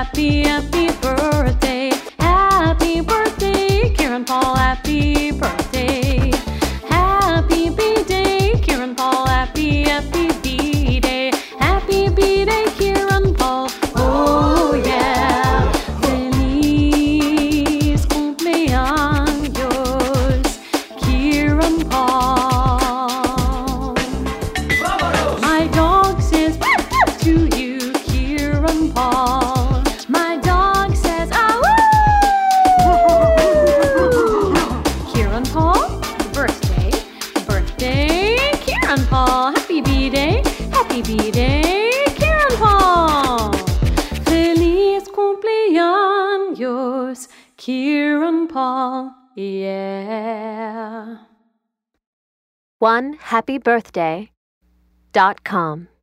happy, happy birthday. Happy birthday, Kieran Paul, happy birthday. Happy B-Day, Kieran Paul, happy, happy B-Day. Happy B-Day, Kieran Paul, oh yeah. Feliz cumpleaños, Kieran Paul. My dog says to you, Kieran Paul. My dog says, ah, woo! Kieran Paul, birthday, birthday, Kieran Paul. Happy B-Day, Kieran Paul. Feliz cumpleaños, Kieran Paul, yeah. OneHappyBirthday.com